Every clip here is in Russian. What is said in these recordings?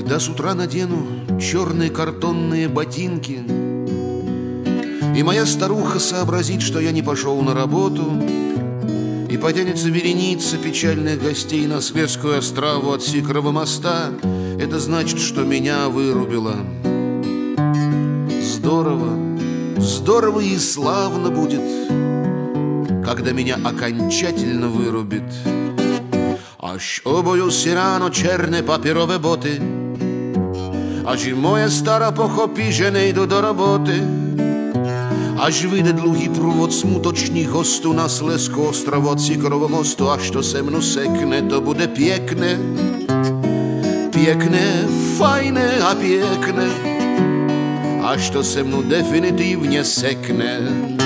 Когда с утра надену черные картонные ботинки, и моя старуха сообразит, что я не пошел на работу, и потянется вереница печальных гостей на Светскую Острову от Сикрова моста, это значит, что меня вырубило. Здорово, здорово и славно будет, когда меня окончательно вырубит. Аж обуюся рано черні паперові боти, аж і моя стара похопі, že nejdu do roboty, až vyjde dlouhý průvod smutečných hostů na Slezskou Ostrovu od Sikorovho mostu, až to se mnou sekne, to bude pěkné, pěkné, fajné a pěkné, až to se mnou definitivně sekne,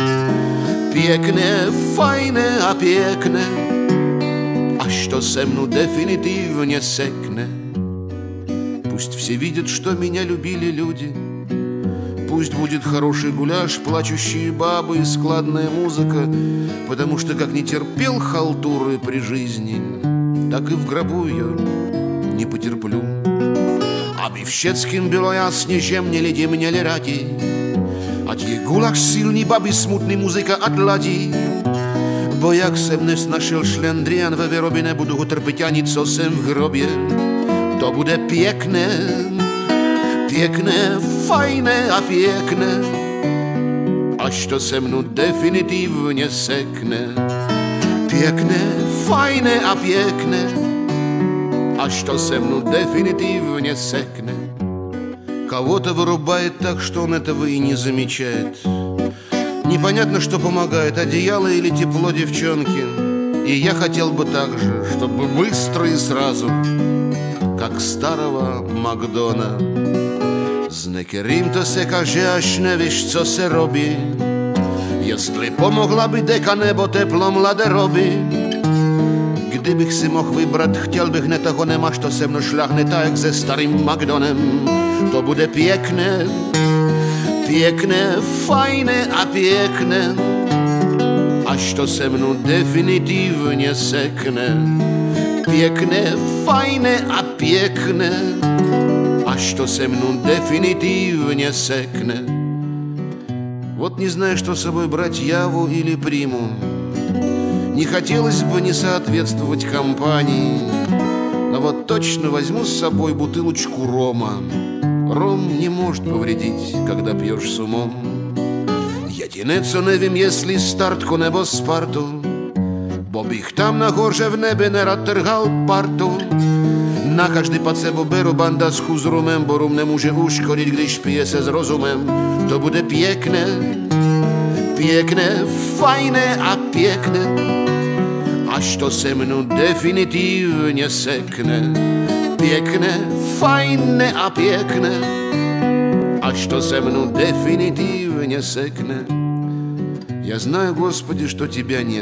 pěkné, fajné a pěkné, až to se mnou definitivně sekne. Пусть все видят, что меня любили люди, пусть будет хороший гуляш, плачущие бабы и складная музыка, потому что как не терпел халтуры при жизни, так и в гробу ее не потерплю. Aby všetkým bylo jasně, že mě lidi měli rádi, ať je gulaš silný, baby smutný, muzika a tladí. Bo jak jsem dnes našel šlendrian ve vyrobě, nebudu ho trpět ani co jsem v hrobě. To bude pěkné, pěkné, fajné a pěkné, až to se mnou definitivně sekne. Pěkné, fajné a pěkné, až to se mnou definitivně sekne. Кого-то вырубает так, что он этого и не замечает. Непонятно, что помогает, одеяло или тепло девчонки. И я хотел бы так же, чтобы быстро и сразу, как старого Макдона. Z některým to se kaže, až nevíš, co se robí. Jestli pomohla by deka nebo teplo mladé roby. Kdybych si mohl vybrat, chtěl bych ne toho nemáš, to se mnou šľahne tak se starým Makdonem. To bude pěkné, pěkné, fajné a pěkné, až to se mnou definitivně sekne. Pěkné, fajné a pěkné, až to se mnou definitivně sekne. Вот не знаю, что с собой брать, Яву или Приму. Не хотелось бы не соответствовать компании, но вот точно возьму с собой бутылочку рома. Ром не может повредить, когда пьешь с умом. Jediné, co nevím, jestli startku nebo Spartu, bo bych tam nahoře v nebi nerad trhal partu. Na každý pad sebou beru bandasku s rumem, bo rum nemůže uškodit, když pije se s rozumem. To bude pěkné, pěkné, fajné a pěkné, až to se mnou definitivně sekne. Pěkné, fajné a pěkné, až to se mnou definitivně sekne. Я знаю, Господи, что Тебя нет,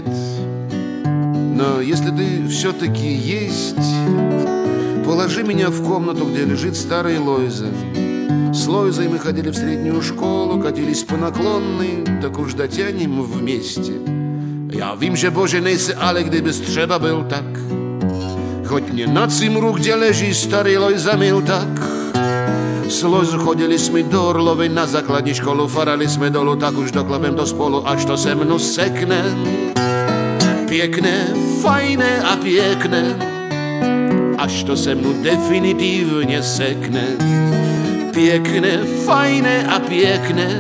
но если Ты все-таки есть, положи меня в комнату, где лежит старый Лойза. С Лойзой мы ходили в среднюю школу, катились по наклонной, tak už дотянем вместе. Já vím, že Bože nejsi, ale kdybys třeba byl tak, choď mě na cimru, kde leží starý Lojza mil tak. S Lojzu chodili jsme do Orlovy na základní školu, farali jsme dolů, tak už doklapem to spolu, až to se mnou sekne. Pěkné, fajné a pěkné, až to se mnou definitivně sekne. Pěkné, fajné a pěkné,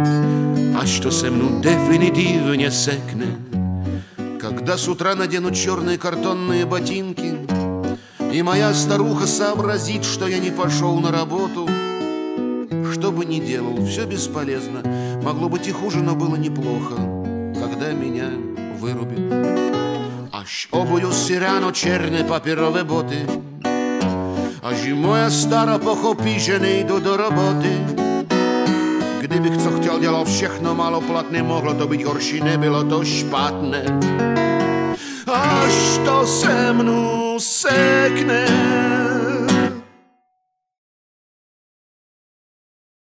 až to se mnou definitivně sekne. Когда с утра надену черные картонные ботинки, и моя старуха сообразит, что я не пошел на работу, что бы ни делал, все бесполезно. Могло быть и хуже, но было неплохо, когда меня вырубит. Аж обуюся рано черні паперові боти, аж i moja stara pochopí, že nejdu do roboty. Kdybych co chtěl, dělal všechno maloplatné, mohlo to být horší, nebylo to špatné. Až to se mnou sekne.